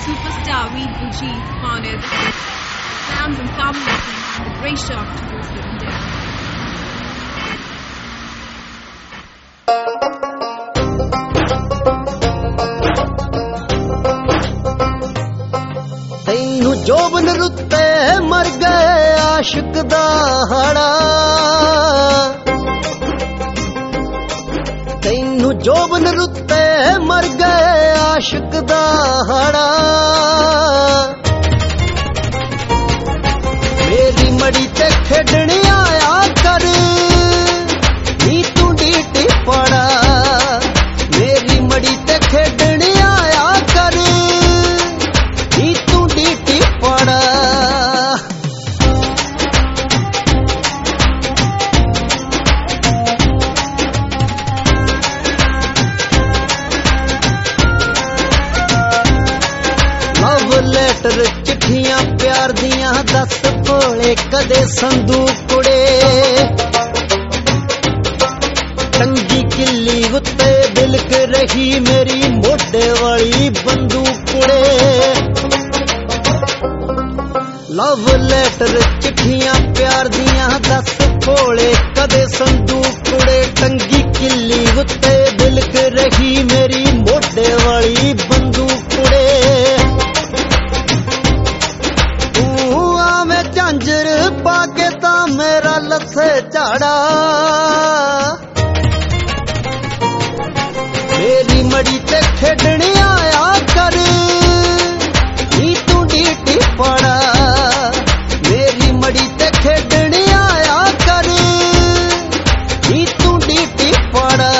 superstar Veed Vijay Khan's fans and family had the great shock to lose him there. ਤੈਨੂੰ ਜੋਬਨ ਰੁੱਤੇ ਮਰ ਗਏ ਆਸ਼ਿਕ ਦਾ ਹਾੜਾ ਤੈਨੂੰ ਜੋਬਨ ਰੁੱਤੇ ਮਰ ਗਏ ਆਸ਼ਿਕ ਦਾ ਹਾੜਾ ਮੇਰੀ ਮੜੀ ਤੇ ਖੇਡਣ ਆਇਆ ਕਰ ਨੀ ਤੂੰ ਡੀਟੀ ਪੜਾ ਮੇਰੀ ਮੜੀ ਤੇ ਖੇਡਣ ਆਇਆ ਕਰ ਨੀ ਤੂੰ ਡੀਟੀ ਪੜਾ ਲੈਟਰ ਚਿੱਠੀਆਂ ਪਿਆਰ ਦੀਆਂ ਦੱਸ ਭੋਲੇ ਕਦੇ ਸੰਦੂਕ ਕੁੜੇ ਟੰਗੀ ਕਿੱਲੀ ਉੱਤੇ ਬਿਲਕ ਰਹੀ ਮੇਰੀ ਮੋਢੇ ਵਾਲੀ ਬੰਦੂਕ ਕੁੜੇ ਲਵ ਲੈਟਰ ਚਿੱਠੀਆਂ ਪਿਆਰ ਦੀਆਂ ਦੱਸ ਭੋਲੇ ਕਦੇ ਸੰਦੂਕ ਕੁੜੇ ਟੰਗੀ ਕਿੱਲੀ ਉੱਤੇ ਬਿਲਕ ਰਹੀ ਮੇਰੀ ਮੋਢੇ ਵਾਲੀ ਬੰਦੂਕ ਕੁੜੇ ਝਾਂਜਰ ਪਾ ਕੇ ਤਾਂ ਮੇਰਾ ਲੱਥੇ ਝਾੜਾ ਮੇਰੀ ਮੜੀ ਤੇ ਖੇਡਣ ਆਇਆ ਕਰ ਨੀ ਤੂੰ ਡੀਟੀ ਪੜਾ ਮੇਰੀ ਮੜੀ ਤੇ ਖੇਡਣ ਆਇਆ ਕਰ ਨੀ ਤੂੰ ਡੀਟੀ ਪੜਾ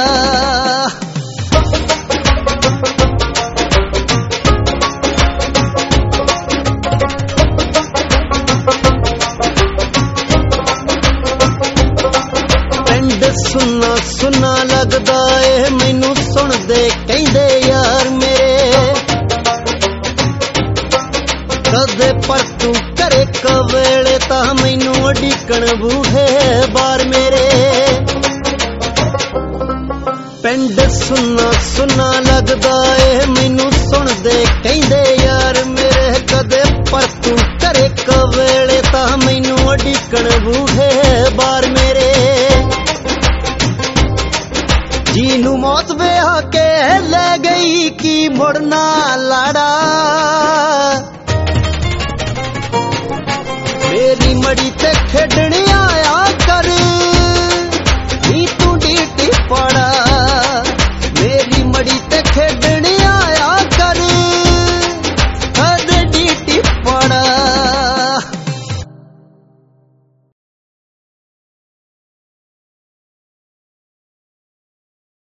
ਸੁਨਾ ਸੁਨਾ ਲੱਗਦਾ ਏ ਮੈਨੂੰ ਸੁਣਦੇ ਕਹਿੰਦੇ ਯਾਰ ਮੇਰੇ ਕਦੇ ਪਰ ਤੂੰ ਘਰੇ ਕਵੇਲੇ ਤਾਂ ਮੈਨੂੰ ਅਡੀਕਣ ਬੂਹੇ ਬਾਰ ਮੇਰੇ ਪਿੰਡ ਸੁਨਾ ਸੁਨਾ ਲੱਗਦਾ ਏ ਮੈਨੂੰ ਸੁਣਦੇ ਕਹਿੰਦੇ ਯਾਰ ਮੇਰੇ ਕਦੇ ਪਰ ਤੂੰ ਘਰੇ ਕਵੇਲੇ ਤਾਂ ਮੈਨੂੰ ਅਡੀਕਣ ਬੂਹੇ ਬਾਰ ਮੇਰੇ ਜੀ ਨੂੰ ਮੌਤ ਵਿਆਹ ਕੇ ਲੈ ਗਈ ਕੀ ਮੁੜਨਾ ਲਾੜਾ ਮੇਰੀ ਮੜੀ ਤੇ ਖੇਡਣ ਆਇਆ ਕਰ